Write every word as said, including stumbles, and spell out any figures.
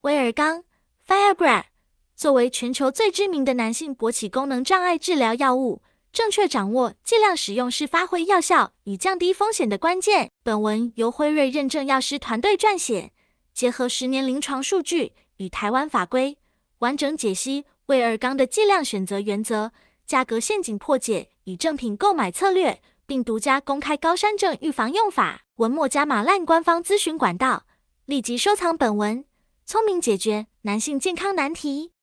威尔刚 （Viagra） 作为全球最知名的男性勃起功能障碍治疗药物，正确掌握剂量使用是发挥药效与降低风险的关键。本文由辉瑞认证药师团队撰写，结合十年临床数据与台湾法规，完整解析威尔刚的剂量选择原则、价格陷阱破解与正品购买策略，并独家公开高山症预防用法。文末加码 LINE 官方咨询管道，立即收藏本文，聪明解决男性健康难题。